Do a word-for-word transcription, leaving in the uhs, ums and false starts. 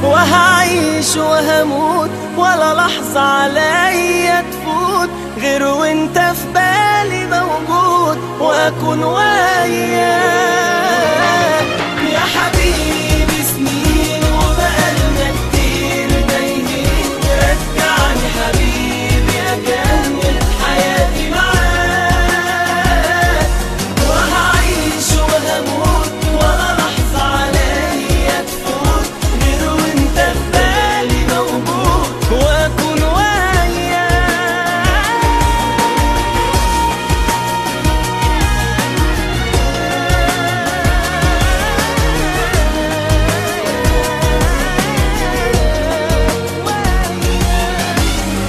وهعيش وهموت ولا لحظة عليا تفوت غير وانت في بالي موجود، واكون وياك